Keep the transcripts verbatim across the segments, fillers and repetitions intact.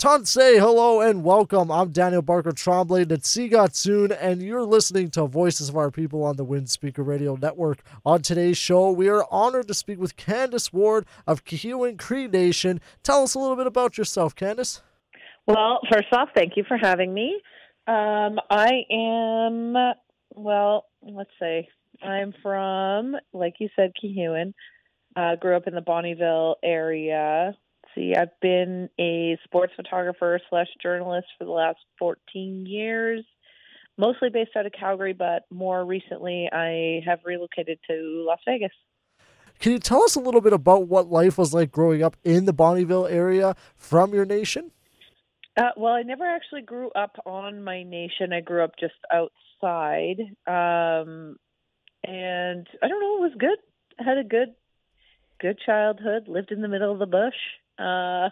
Tansei, hello and welcome. I'm Daniel Barker Trombley, Natsigatsun, and you're listening to Voices of Our People on the Wind Speaker Radio Network. On today's show, we are honored to speak with Candice Ward of Kihewin Cree Nation. Tell us a little bit about yourself, Candice. Well, first off, thank you for having me. Um, I am, well, let's say, I'm from, like you said, Kihewin. Uh, grew up in the Bonnyville area. See, I've been a sports photographer slash journalist for the last fourteen years, mostly based out of Calgary, but more recently I have relocated to Las Vegas. Can you tell us a little bit about what life was like growing up in the Bonnyville area from your nation? Uh, well, I never actually grew up on my nation. I grew up just outside. Um, and I don't know, it was good. I had a good, good childhood, lived in the middle of the bush. Uh,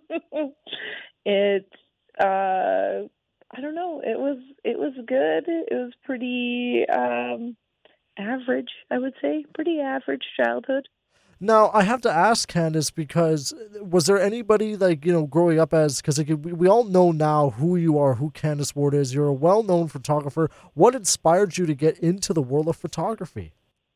it, uh, I don't know. It was, it was good. It was pretty, um, average, I would say. Pretty average childhood. Now, I have to ask Candice, because was there anybody, like, you know, growing up as, because like, we, we all know now who you are, who Candice Ward is. You're a well-known photographer. What inspired you to get into the world of photography?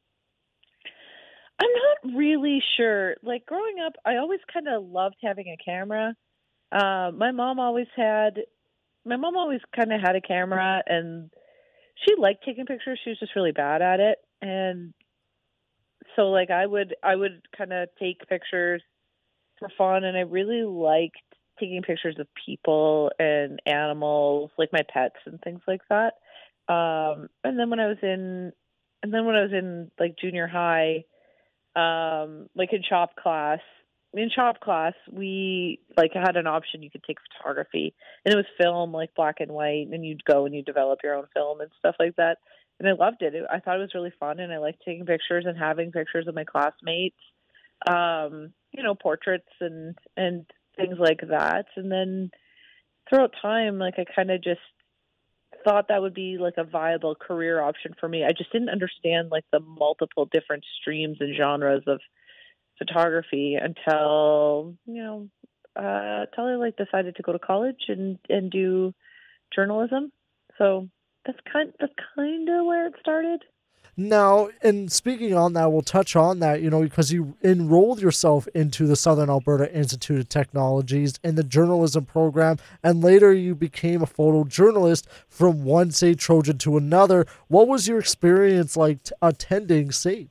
I'm not really sure. Like, growing up, I always kind of loved having a camera. Uh, my mom always had, my mom always kind of had a camera, and she liked taking pictures. She was just really bad at it. And so, like, I would, I would kind of take pictures for fun, and I really liked taking pictures of people and animals, like my pets and things like that. Um, and then when I was in, and then when I was in like junior high, um, like in shop class, in shop class, we like had an option. You could take photography, and it was film, like black and white, and you'd go and you develop your own film and stuff like that. And I loved it. I thought it was really fun, and I liked taking pictures and having pictures of my classmates, um, you know, portraits and and things like that. And then throughout time, like I kind of just thought that would be like a viable career option for me. I just didn't understand like the multiple different streams and genres of photography until, you know, uh, until I like decided to go to college and, and do journalism. So that's kind that's kind of where it started. Now, and speaking on that, we'll touch on that, you know, because you enrolled yourself into the Southern Alberta Institute of Technologies in the journalism program, and later you became a photojournalist from one S A T Trojan to another. What was your experience like t- attending S A T?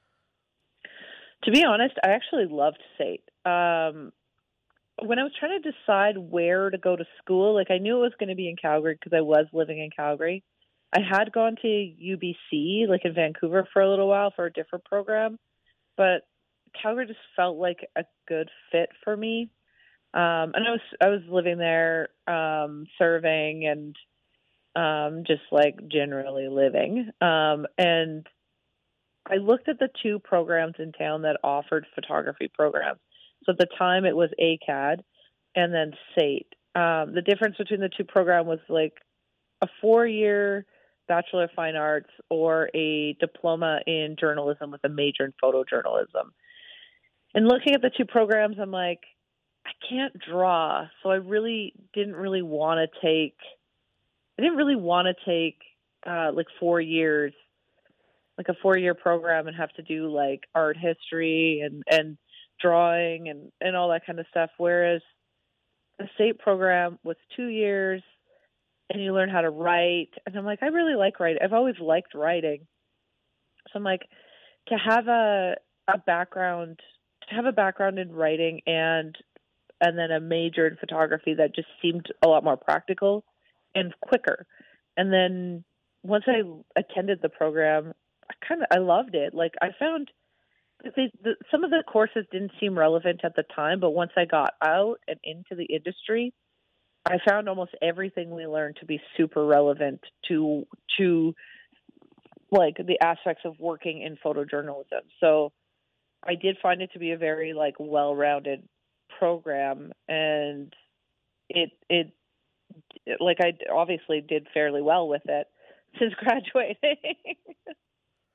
To be honest, I actually loved S A T. Um, when I was trying to decide where to go to school, like I knew it was going to be in Calgary because I was living in Calgary. I had gone to U B C, like in Vancouver, for a little while for a different program, but Calgary just felt like a good fit for me. Um, and I was I was living there, um, serving and um, just like generally living. Um, and I looked at the two programs in town that offered photography programs. So at the time it was A C A D and then S A T. Um, the difference between the two programs was like a four-year Bachelor of Fine Arts or a diploma in journalism with a major in photojournalism. And looking at the two programs, I'm like, I can't draw. So I really didn't really want to take, I didn't really want to take uh, like four years, like a four-year program and have to do like art history and, and drawing and, and all that kind of stuff. Whereas the S A T program was two years, and you learn how to write. And I'm like, I really like writing. I've always liked writing. So I'm like, to have a a background, to have a background in writing and and then a major in photography, that just seemed a lot more practical and quicker. And then once I attended the program, I kind of I loved it. Like I found they, the, some of the courses didn't seem relevant at the time, but once I got out and into the industry, I found almost everything we learned to be super relevant to to like the aspects of working in photojournalism. So I did find it to be a very like well-rounded program, and it it, it like I obviously did fairly well with it since graduating.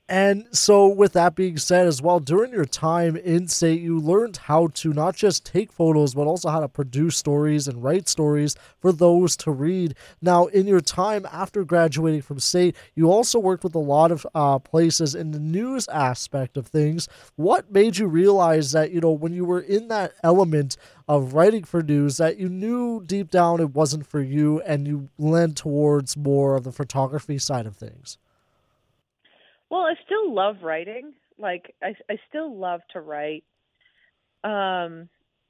And so, with that being said, as well, during your time in SAIT, you learned how to not just take photos, but also how to produce stories and write stories for those to read. Now, in your time after graduating from SAIT, you also worked with a lot of uh, places in the news aspect of things. What made you realize that, you know, when you were in that element of writing for news, that you knew deep down it wasn't for you and you led towards more of the photography side of things? Well, I still love writing. Like I, I still love to write. Um,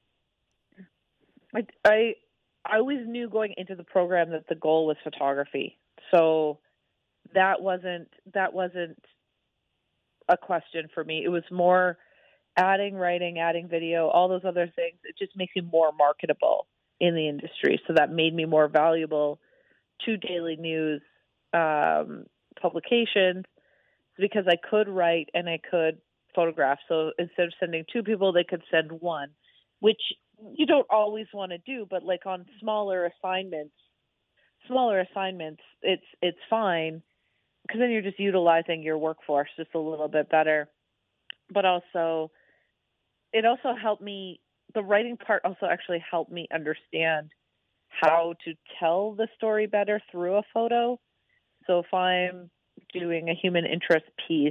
I, I, I always knew going into the program that the goal was photography. So that wasn't that wasn't a question for me. It was more adding writing, adding video, all those other things. It just makes me more marketable in the industry. So that made me more valuable to daily news um, publications because I could write and I could photograph. So instead of sending two people, they could send one, which you don't always want to do, but like on smaller assignments, smaller assignments, it's it's fine because then you're just utilizing your workforce just a little bit better. But also, it also helped me. The writing part also actually helped me understand how to tell the story better through a photo. So if I'm doing a human interest piece,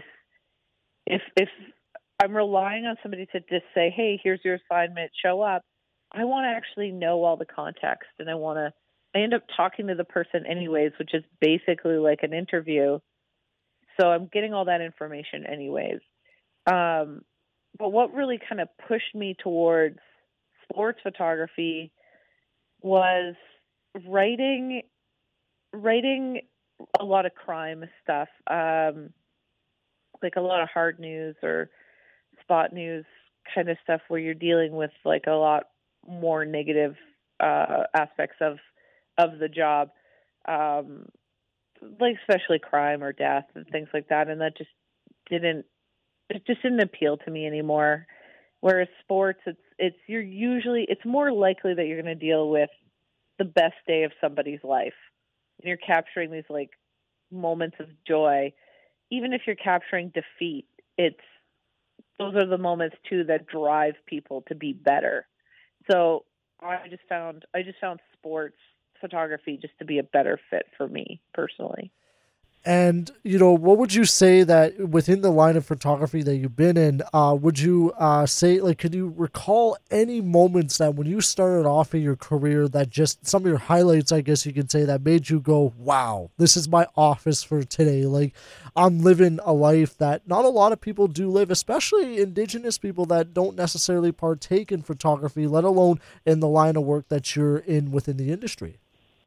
if if I'm relying on somebody to just say, "Hey, here's your assignment, show up," I want to actually know all the context, and I want to. I end up talking to the person anyways, which is basically like an interview. So I'm getting all that information anyways. Um, but what really kind of pushed me towards sports photography was writing writing a lot of crime stuff, um, like a lot of hard news or spot news kind of stuff where you're dealing with like a lot more negative uh, aspects of of the job, um, like especially crime or death and things like that. And that just didn't it just didn't appeal to me anymore. Whereas sports, it's it's you're usually it's more likely that you're going to deal with the best day of somebody's life. And you're capturing these like moments of joy. Even if you're capturing defeat, it's those are the moments too that drive people to be better. So I just found I just found sports photography just to be a better fit for me personally. And, you know, what would you say that within the line of photography that you've been in, uh, would you uh, say, like, could you recall any moments that when you started off in your career that just some of your highlights, I guess you could say, that made you go, wow, this is my office for today? Like, I'm living a life that not a lot of people do live, especially Indigenous people that don't necessarily partake in photography, let alone in the line of work that you're in within the industry.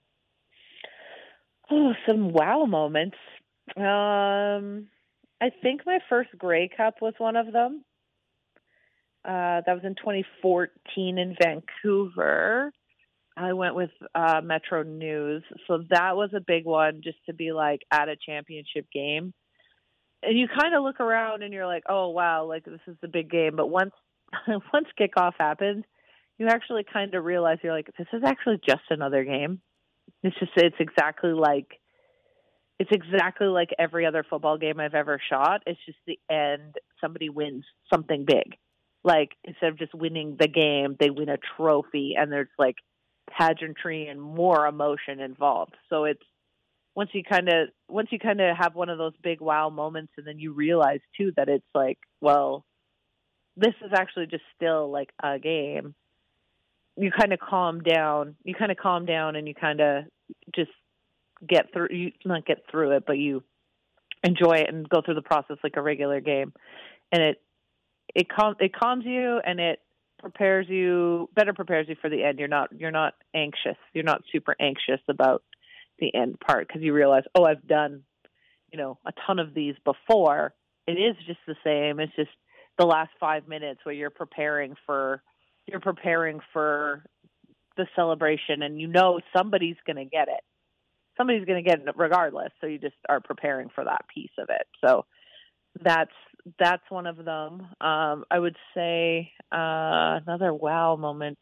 Oh, some wow moments. Um, I think my first Grey Cup was one of them. Uh, that was in twenty fourteen in Vancouver. I went with uh, Metro News. So that was a big one just to be like at a championship game. And you kind of look around and you're like, oh, wow, like this is the big game. But once once kickoff happens, you actually kind of realize you're like, this is actually just another game. It's just, it's exactly like, it's exactly like every other football game I've ever shot. It's just the end, somebody wins something big. Like instead of just winning the game, they win a trophy and there's like pageantry and more emotion involved. So it's once you kind of once you kind of have one of those big wow moments and then you realize too that it's like, well, this is actually just still like a game. You kind of calm down. You kind of calm down and you kind of just get through you not get through it, but you enjoy it and go through the process like a regular game. And it it calm it calms you and it prepares you better prepares you for the end. You're not you're not anxious. You're not super anxious about the end part because you realize, oh, I've done, you know, a ton of these before. It is just the same. It's just the last five minutes where you're preparing for you're preparing for the celebration and you know somebody's going to get it. Somebody's going to get it regardless. So you just are preparing for that piece of it. So that's that's one of them. Um, I would say uh, another wow moment.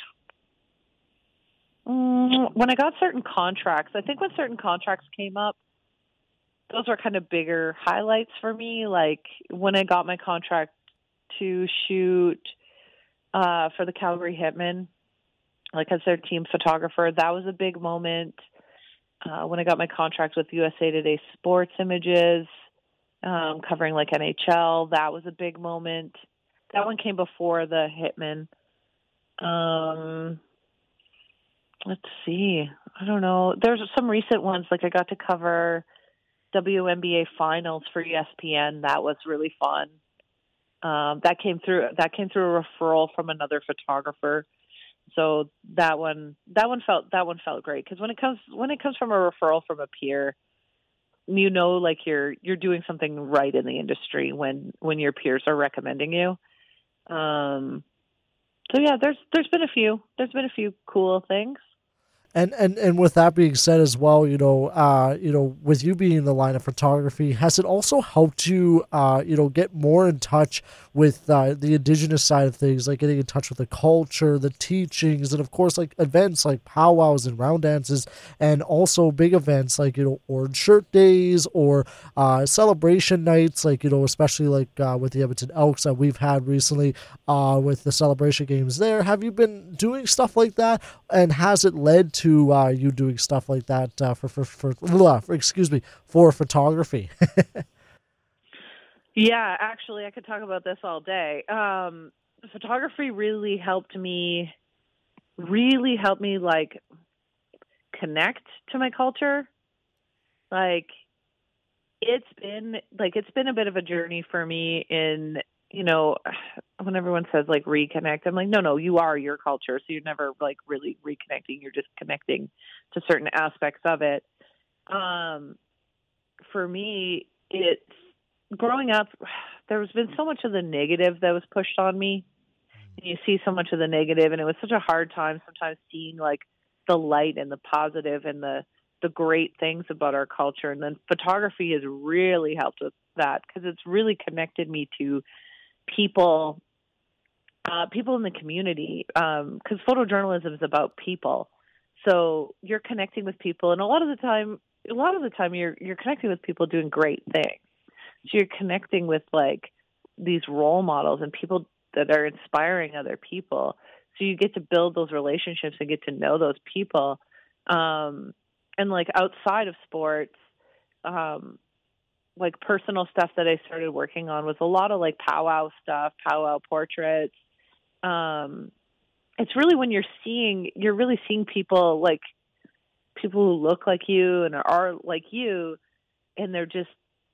Mm, when I got certain contracts, I think when certain contracts came up, those were kind of bigger highlights for me. Like when I got my contract to shoot uh, for the Calgary Hitmen, like as their team photographer, that was a big moment. Uh, when I got my contract with U S A Today Sports Images, um, covering like N H L, that was a big moment. That one came before the Hitmen. Um, let's see. I don't know. There's some recent ones, like I got to cover W N B A finals for E S P N. That was really fun. Um, that came through. That came through a referral from another photographer. So that one, that one felt that one felt great because when it comes when it comes from a referral from a peer, you know, like you're you're doing something right in the industry when when your peers are recommending you. Um, so yeah, there's there's been a few there's been a few cool things. And, and and with that being said as well, you know, uh, you know, with you being in the line of photography, has it also helped you, uh, you know, get more in touch with uh, the Indigenous side of things, like getting in touch with the culture, the teachings, and of course, like events like powwows and round dances, and also big events like, you know, Orange Shirt Days or uh, celebration nights, like, you know, especially like uh, with the Edmonton Elks that we've had recently uh, with the celebration games there. Have you been doing stuff like that, and has it led to to uh, you doing stuff like that uh, for, for, for, for, for, excuse me, for photography? Yeah, actually, I could talk about this all day. Um, photography really helped me, really helped me like connect to my culture. Like it's been like, it's been a bit of a journey for me in, you know, when everyone says like reconnect, I'm like, no, no, you are your culture. So you're never like really reconnecting. You're just connecting to certain aspects of it. Um, for me, it's growing up, there's been so much of the negative that was pushed on me. And you see so much of the negative, and it was such a hard time sometimes seeing like the light and the positive and the, the great things about our culture. And then photography has really helped with that because it's really connected me to people, uh, people in the community, because um, photojournalism is about people. So you're connecting with people, and a lot of the time, a lot of the time, you're you're connecting with people doing great things. So you're connecting with like these role models and people that are inspiring other people. So you get to build those relationships and get to know those people. Um, and like outside of sports, um, like personal stuff that I started working on was a lot of like powwow stuff, powwow portraits. Um, it's really when you're seeing, you're really seeing people like people who look like you and are like you, and they're just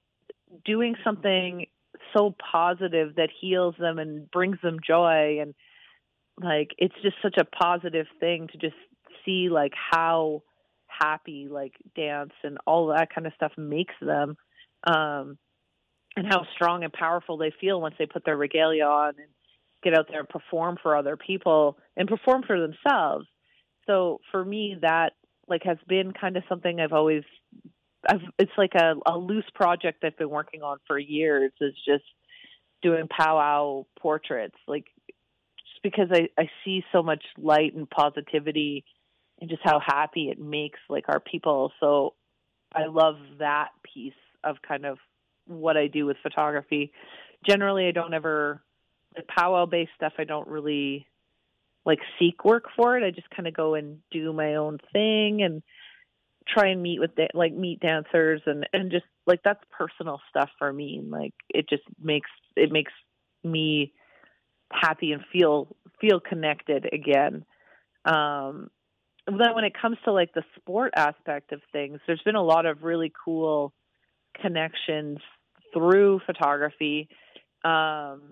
doing something so positive that heals them and brings them joy. And like, it's just such a positive thing to just see like how happy like dance and all that kind of stuff makes them. Um, and how strong and powerful they feel once they put their regalia on and get out there and perform for other people and perform for themselves. So for me, that like has been kind of something I've always, I've, it's like a, a loose project I've been working on for years, is just doing powwow portraits, like just because I, I see so much light and positivity and just how happy it makes like our people. So I love that piece of kind of what I do with photography. Generally, I don't ever, the powwow based stuff, I don't really like seek work for it. I just kind of go and do my own thing and try and meet with the, like meet dancers and, and just like, that's personal stuff for me. Like it just makes, it makes me happy and feel, feel connected again. Um, then when it comes to like the sport aspect of things, there's been a lot of really cool connections through photography. Um,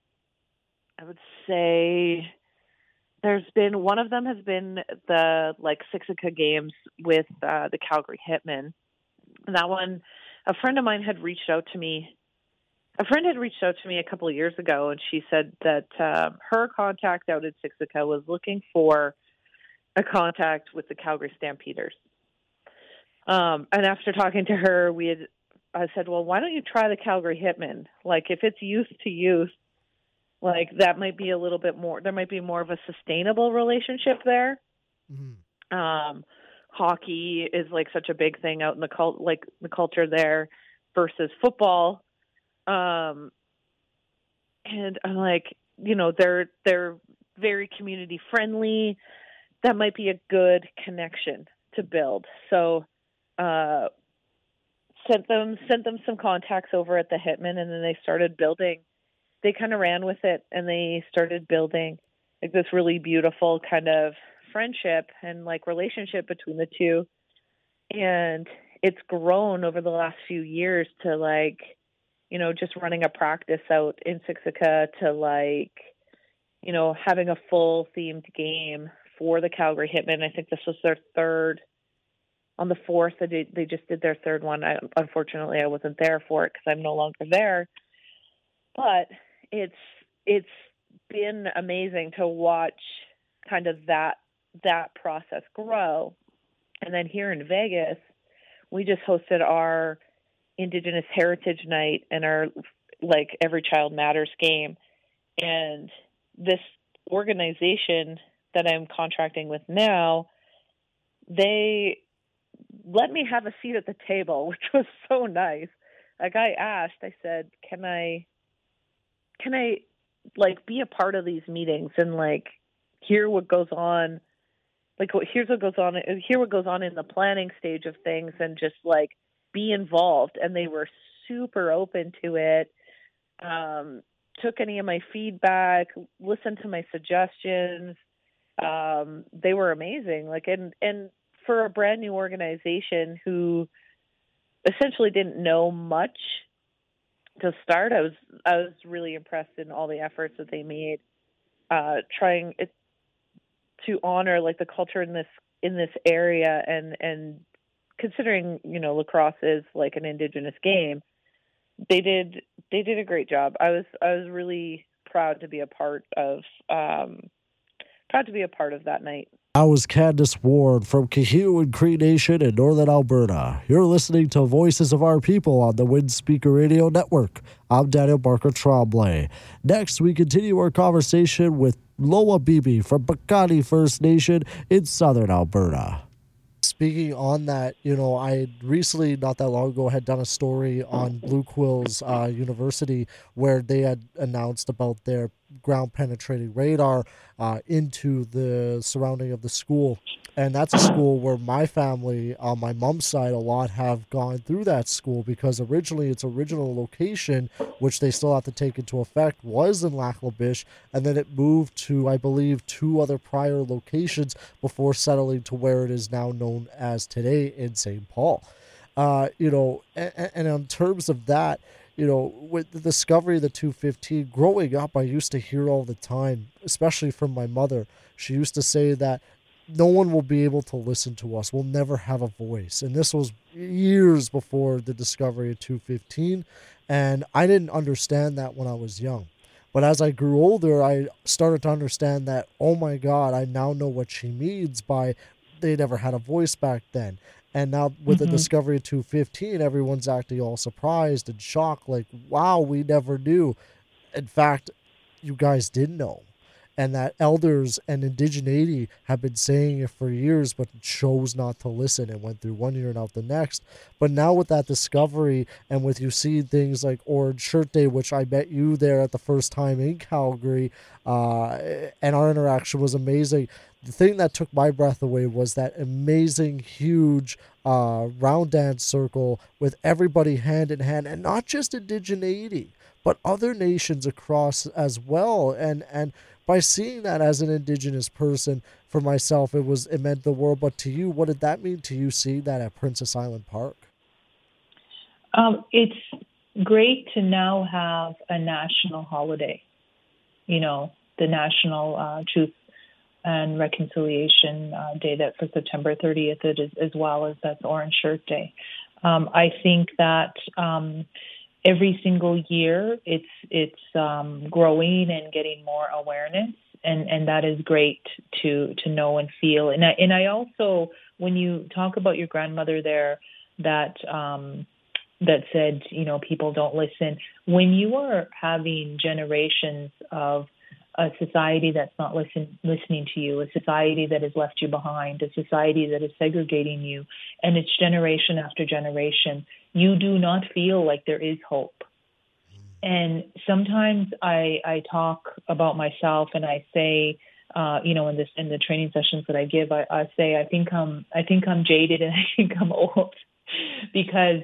I would say there's been, one of them has been the like Sixica games with uh, the Calgary Hitmen. And that one, a friend of mine had reached out to me. A friend had reached out to me a couple of years ago, and she said that um, her contact out at Sixica was looking for a contact with the Calgary Stampeders. Um, and after talking to her, we had, I said, well, why don't you try the Calgary Hitmen? Like if it's youth to youth, like that might be a little bit more, there might be more of a sustainable relationship there. Mm-hmm. Um, hockey is like such a big thing out in the cult, like the culture there versus football. Um, and I'm like, you know, they're they're very community friendly. That might be a good connection to build. So, uh, sent them sent them some contacts over at the Hitman, and then they started building. They kind of ran with it, and they started building like this really beautiful kind of friendship and like relationship between the two. And it's grown over the last few years to like, you know, just running a practice out in Siksika to like, you know, having a full themed game for the Calgary Hitmen. I think this was their third. On the fourth, they, they just did their third one. I, unfortunately, I wasn't there for it because I'm no longer there. But it's it's been amazing to watch kind of that that process grow. And then here in Vegas, we just hosted our Indigenous Heritage Night and our like Every Child Matters game. And this organization that I'm contracting with now, they let me have a seat at the table, which was so nice. Like I asked, I said, can I, can I like be a part of these meetings and like hear what goes on? Like what, here's what goes on, hear what goes on in the planning stage of things and just like be involved. And they were super open to it. Um, took any of my feedback, listened to my suggestions. Um, they were amazing. Like, and, and for a brand new organization who essentially didn't know much to start, I was, I was really impressed in all the efforts that they made, uh, trying it, to honor like the culture in this, in this area. And, and considering, you know, lacrosse is like an Indigenous game, they did, they did a great job. I was, I was really proud to be a part of, um, proud to be a part of that night. I was Candace Ward from Cahill and Cree Nation in Northern Alberta. You're listening to Voices of Our People on the Wind Speaker Radio Network. I'm Daniel Barker Tremblay. Next, we continue our conversation with Loa Bibi from Piikani First Nation in Southern Alberta. Speaking on that, you know, I recently, not that long ago, had done a story on Blue Quills uh, University where they had announced about their ground-penetrating radar uh, into the surrounding of the school. And that's a school where my family, on my mom's side, a lot have gone through that school because originally its original location, which they still have to take into effect, was in Lac La Biche, and then it moved to, I believe, two other prior locations before settling to where it is now known as today in Saint Paul. Uh, you know, and, and in terms of that, you know, with the discovery of the two fifteen, growing up, I used to hear all the time, especially from my mother. She used to say that no one will be able to listen to us. We'll never have a voice. And this was years before the discovery of two fifteen. And I didn't understand that when I was young. But as I grew older, I started to understand that, oh my God, I now know what she means by they never had a voice back then. And now with mm-hmm. the discovery of two fifteen, everyone's acting all surprised and shocked, like, wow, we never knew. In fact, you guys did know. And that elders and indigeneity have been saying it for years, but chose not to listen and went through one year and out the next. But now with that discovery and with you seeing things like Orange Shirt Day, which I met you there at the first time in Calgary, uh, and our interaction was amazing. The thing that took my breath away was that amazing, huge uh, round dance circle with everybody hand in hand, and not just indigeneity, but other nations across as well. And, and, by seeing that as an Indigenous person, for myself, it was it meant the world. But to you, what did that mean to you, seeing that at Princess Island Park? Um, it's great to now have a national holiday. You know, the National uh, Truth and Reconciliation uh, Day that for September thirtieth, it is, as well as that's Orange Shirt Day. Um, I think that um, every single year it's it's um, growing and getting more awareness, and, and that is great to to know and feel. And I, and I also, when you talk about your grandmother there, that um, that said, you know, people don't listen. When you are having generations of a society that's not listen, listening to you, a society that has left you behind, a society that is segregating you, and it's generation after generation, you do not feel like there is hope. And sometimes I, I talk about myself and I say, uh, you know, in this in the training sessions that I give, I, I say I think I'm I think I'm jaded and I think I'm old because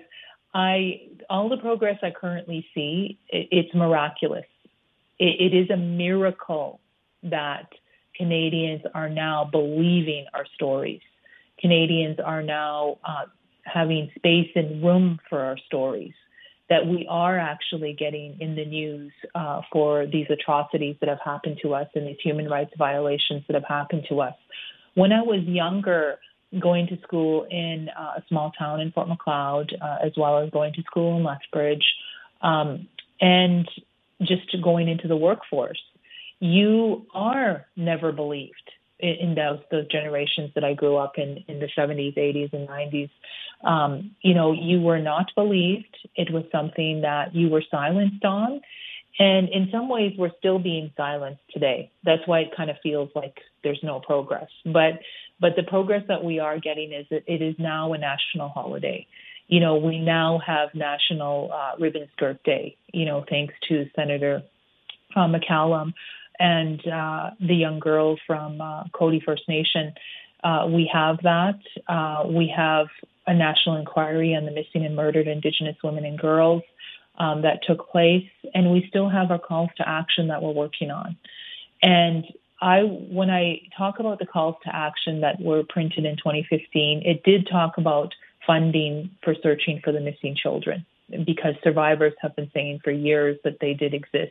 I all the progress I currently see, it, it's miraculous. It, it is a miracle that Canadians are now believing our stories. Canadians are now uh, having space and room for our stories, that we are actually getting in the news uh, for these atrocities that have happened to us and these human rights violations that have happened to us. When I was younger, going to school in uh, a small town in Fort Macleod, uh, as well as going to school in Lethbridge, um, and just going into the workforce, you are never believed in, in those those generations that I grew up in, in the seventies, eighties, and nineties. Um, you know, you were not believed. It was something that you were silenced on. And in some ways, we're still being silenced today. That's why it kind of feels like there's no progress. But but the progress that we are getting is that it is now a national holiday. You know, we now have National uh, Ribbon Skirt Day, you know, thanks to Senator uh, McCallum and uh, the young girl from uh, Cody First Nation. Uh, we have that. Uh, we have a national inquiry on the missing and murdered Indigenous women and girls um, that took place, and we still have our calls to action that we're working on. And I, when I talk about the calls to action that were printed in twenty fifteen, it did talk about funding for searching for the missing children, because survivors have been saying for years that they did exist.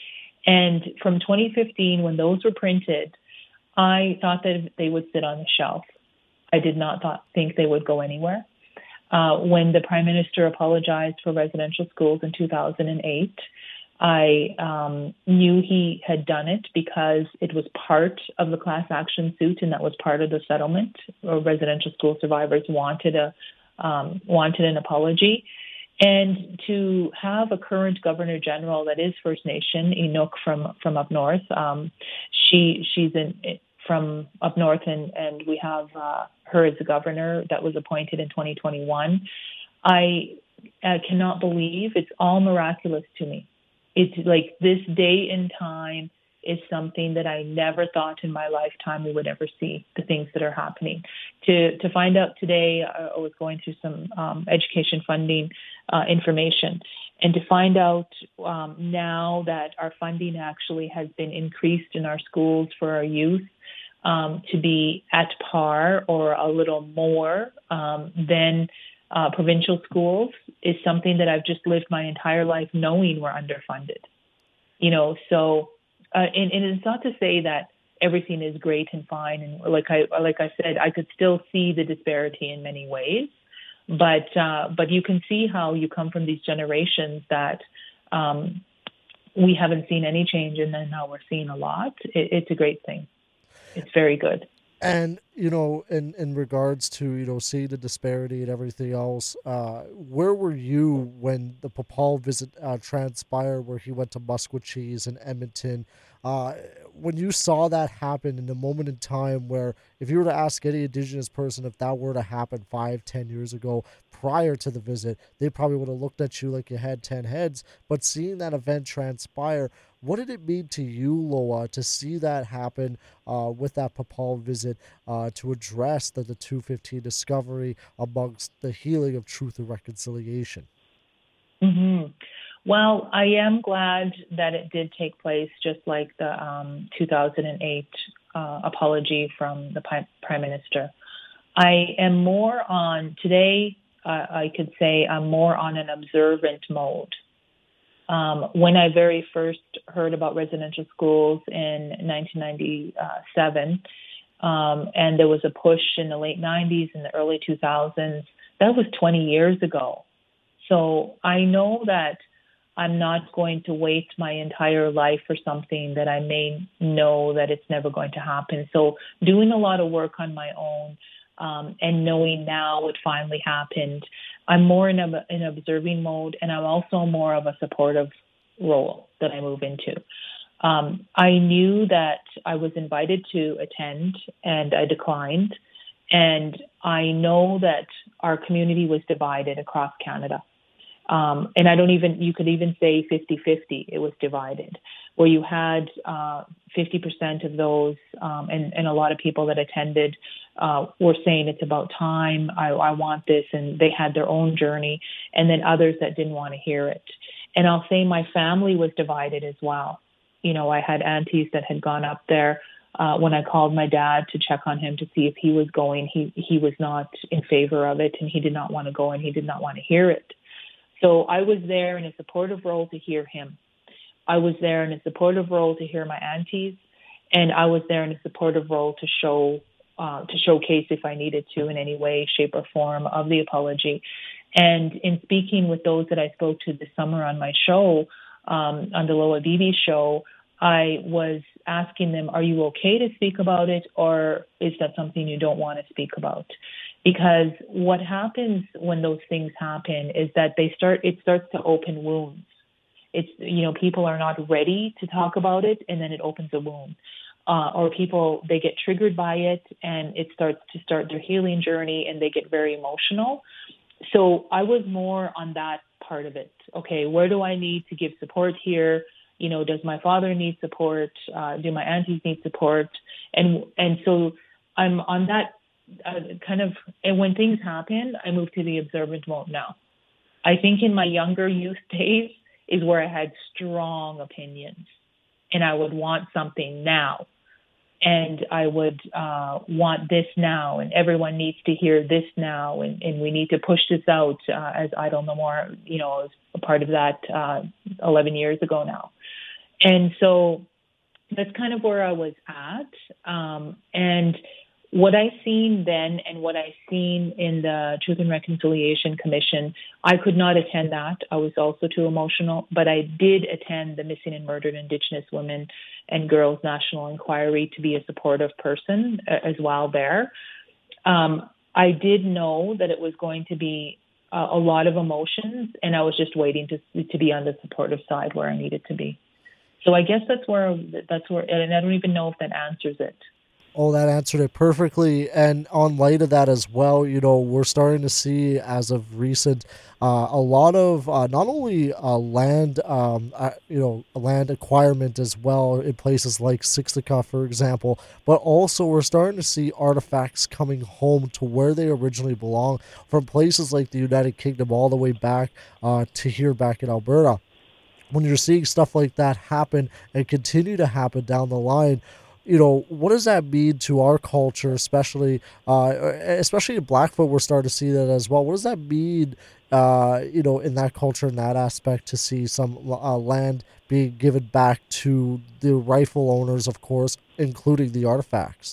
And from twenty fifteen, when those were printed, I thought that they would sit on the shelf. I did not thought, think they would go anywhere. Uh, when the Prime Minister apologized for residential schools in two thousand eight, I um, knew he had done it because it was part of the class action suit, and that was part of the settlement. Or residential school survivors wanted a um, wanted an apology. And to have a current Governor General that is First Nation, Inuk from from up north, um, she she's in from up north, and and we have uh, her as the governor that was appointed in twenty twenty-one. I uh, cannot believe it's all miraculous to me. It's like this day and time is something that I never thought in my lifetime we would ever see, the things that are happening. To to find out today, I was going through some um, education funding uh, information, and to find out um, now that our funding actually has been increased in our schools for our youth um, to be at par or a little more um, than uh, provincial schools is something that I've just lived my entire life knowing we're underfunded. You know, so... Uh, and, and it's not to say that everything is great and fine. And like I like I said, I could still see the disparity in many ways. But uh, but you can see how you come from these generations that um, we haven't seen any change, and then now we're seeing a lot. It, it's a great thing. It's very good. And, you know, in, in regards to, you know, seeing the disparity and everything else, uh, where were you when the Popal visit uh, transpired, where he went to Musquecheese and Edmonton? Uh, when you saw that happen in a moment in time where if you were to ask any Indigenous person if that were to happen five, ten years ago prior to the visit, they probably would have looked at you like you had ten heads. But seeing that event transpire, what did it mean to you, Loa, to see that happen uh, with that Popal visit uh, to address the, the two fifteen discovery amongst the healing of truth and reconciliation? Mm-hmm. Well, I am glad that it did take place, just like the um, two thousand eight uh, apology from the Prime Minister. I am more on, today, uh, I could say I'm more on an observant mode. Um, when I very first heard about residential schools in nineteen ninety-seven, um, and there was a push in the late nineties and the early two thousands, that was twenty years ago. So I know that I'm not going to wait my entire life for something that I may know that it's never going to happen. So doing a lot of work on my own um, and knowing now it finally happened, I'm more in a, in observing mode, and I'm also more of a supportive role that I move into. Um, I knew that I was invited to attend, and I declined. And I know that our community was divided across Canada. Um, and I don't even, you could even say fifty-fifty, it was divided, where you had uh, fifty percent of those, um, and, and a lot of people that attended uh, were saying it's about time, I, I want this, and they had their own journey, and then others that didn't want to hear it. And I'll say my family was divided as well. You know, I had aunties that had gone up there. Uh, when I called my dad to check on him to see if he was going, he, he was not in favor of it, and he did not want to go, and he did not want to hear it. So I was there in a supportive role to hear him. I was there in a supportive role to hear my aunties, and I was there in a supportive role to show, uh, to showcase if I needed to in any way, shape, or form of the apology. And in speaking with those that I spoke to this summer on my show, um, on the Loa Bibi show, I was asking them, are you okay to speak about it, or is that something you don't want to speak about? Because what happens when those things happen is that they start, it starts to open wounds. It's, you know, people are not ready to talk about it, and then it opens a wound. Uh, or people, they get triggered by it, and it starts to start their healing journey, and they get very emotional. So I was more on that part of it. Okay, where do I need to give support here? You know, does my father need support? Uh, do my aunties need support? And and so I'm on that uh, kind of, and when things happen, I move to the observant mode now. I think in my younger youth days is where I had strong opinions, and I would want something now. And I would uh, want this now, and everyone needs to hear this now, and, and we need to push this out uh, as Idle No More, you know, I was a part of that uh, eleven years ago now. And so that's kind of where I was at. Um, and what I seen then and what I seen in the Truth and Reconciliation Commission, I could not attend that. I was also too emotional, but I did attend the Missing and Murdered Indigenous Women and Girls National Inquiry to be a supportive person as well there. Um, I did know that it was going to be a, a lot of emotions, and I was just waiting to to be on the supportive side where I needed to be. So I guess that's where that's where, and I don't even know if that answers it. Oh, that answered it perfectly. And on light of that as well, you know, we're starting to see as of recent uh, a lot of uh, not only uh, land, um, uh, you know, land acquirement as well in places like Siksika, for example, but also we're starting to see artifacts coming home to where they originally belong from places like the United Kingdom all the way back uh, to here back in Alberta. When you're seeing stuff like that happen and continue to happen down the line, you know, what does that mean to our culture, especially, uh, especially in Blackfoot, we're starting to see that as well. What does that mean, uh, you know, in that culture, in that aspect, to see some uh, land being given back to the rightful owners, of course, including the artifacts?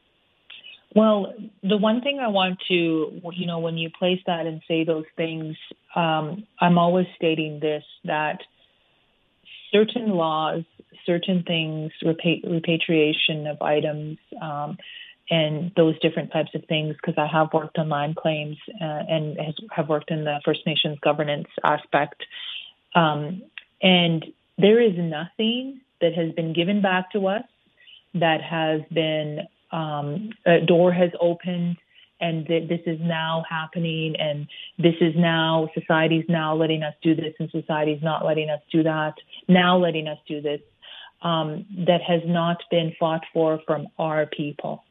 Well, the one thing I want to, you know, when you place that and say those things, um, I'm always stating this, that certain laws, certain things, repa- repatriation of items, um, and those different types of things, because I have worked on land claims uh, and has, have worked in the First Nations governance aspect. Um, and there is nothing that has been given back to us that has been, um, a door has opened, and th- this is now happening, and this is now, society's now letting us do this, and society's not letting us do that, now letting us do this, um, that has not been fought for from our people.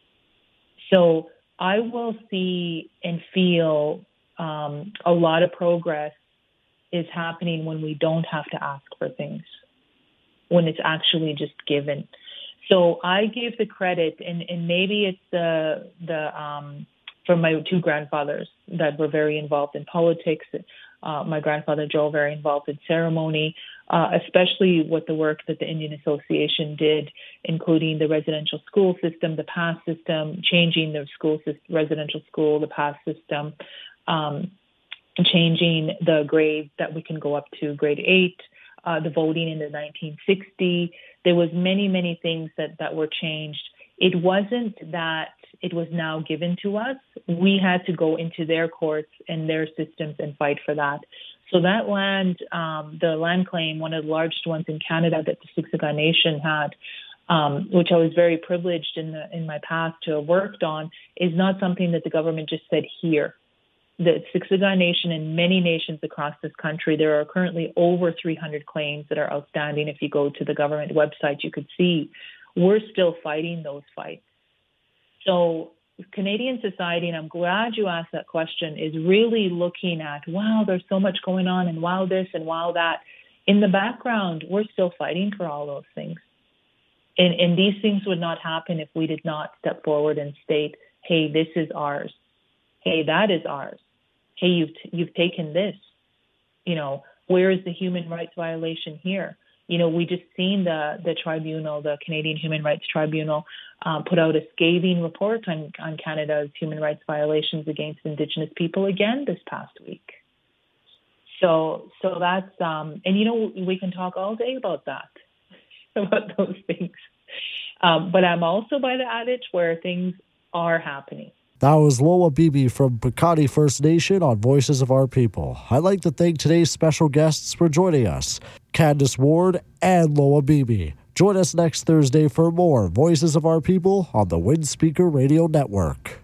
So I will see and feel um, a lot of progress is happening when we don't have to ask for things, when it's actually just given. So I give the credit, and, and maybe it's the the um, from my two grandfathers that were very involved in politics. Uh, my grandfather Joe very involved in ceremony, uh, especially with the work that the Indian Association did, including the residential school system, the PASS system, changing the school system, residential school, the PASS system, um, changing the grade that we can go up to grade eight. Uh, the voting in the nineteen sixty, there was many, many things that, that were changed. It wasn't that it was now given to us. We had to go into their courts and their systems and fight for that. So that land, um, the land claim, one of the largest ones in Canada that the Siksika Nation had, um, which I was very privileged in the in my past to have worked on, is not something that the government just said here. The Siksika Nation and many nations across this country, there are currently over three hundred claims that are outstanding. If you go to the government website, you could see we're still fighting those fights. So Canadian society, and I'm glad you asked that question, is really looking at, wow, there's so much going on, and wow this and wow that. In the background, we're still fighting for all those things. And, and these things would not happen if we did not step forward and state, hey, this is ours. Hey, that is ours. Hey, you've t- you've taken this. You know, where is the human rights violation here? You know, we just seen the the tribunal, the Canadian Human Rights Tribunal, uh, put out a scathing report on, on Canada's human rights violations against Indigenous people again this past week. So, so that's um, and you know, we can talk all day about that, about those things. Um, but I'm also by the adage where things are happening. That was Loa Bibi from Piikani First Nation on Voices of Our People. I'd like to thank today's special guests for joining us, Candace Ward and Loa Bibi. Join us next Thursday for more Voices of Our People on the Windspeaker Radio Network.